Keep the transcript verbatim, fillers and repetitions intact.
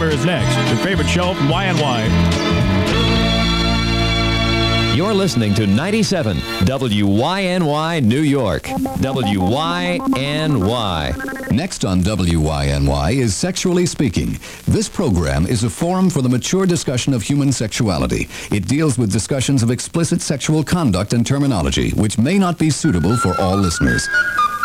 is next. Your favorite show from Y N Y. You're listening to ninety-seven W Y N Y New York. W Y N Y. Next on W Y N Y is Sexually Speaking. This program is a forum for the mature discussion of human sexuality. It deals with discussions of explicit sexual conduct and terminology, which may not be suitable for all listeners.